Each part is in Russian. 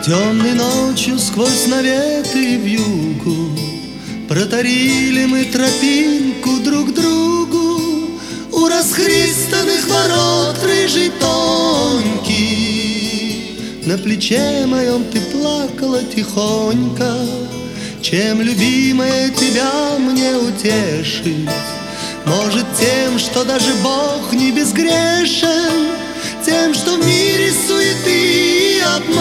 Темной ночью сквозь наветы вьюгу протарили мы тропинку друг к другу. У расхристанных ворот рыжий тонкий, на плече моем ты плакала тихонько. Чем, любимая, тебя мне утешить? Может, тем, что даже Бог не безгрешен, тем, что в мире суеты и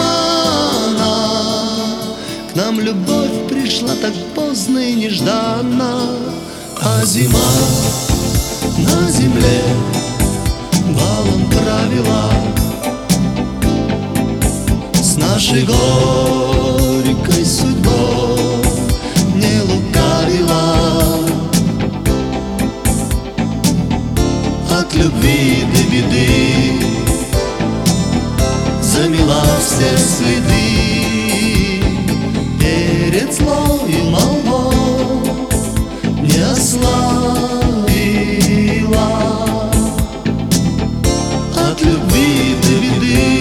обмана к нам любовь пришла так поздно и нежданно. А зима на земле балом правила, с нашей горькой судьбой не лукавила. От любви до беды замела все следы. Перед злою молвой не ослабила. От любви до беды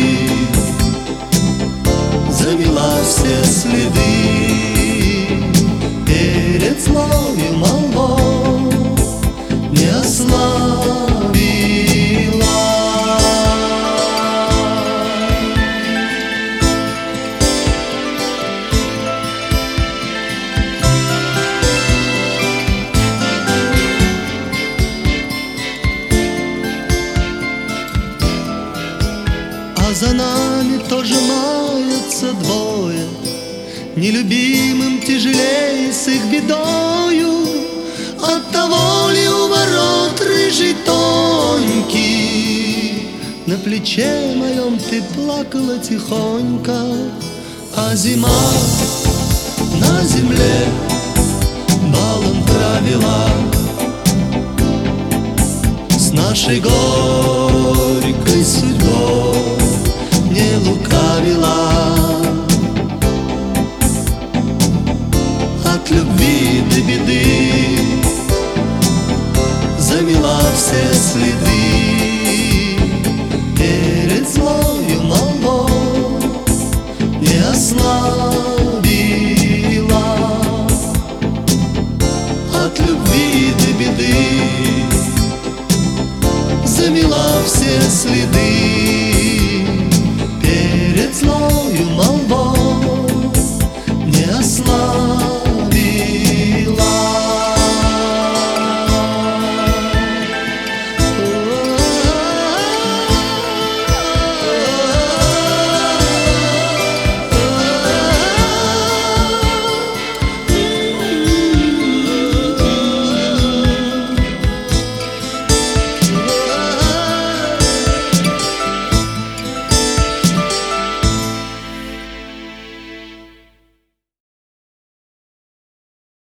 замела все следы. Перед злою молвой не ослабила. А за нами тоже маятся двое, нелюбимым тяжелее с их бедою. Оттого ли у ворот рыжий тонкий, на плече моем ты плакала тихонько. А зима на земле балом правила, с нашей горькой судьбой не лукавила. От любви до беды замела все следы. Перед злою молвой не ослабила. От любви до беды замела все следы. Перед злою молвой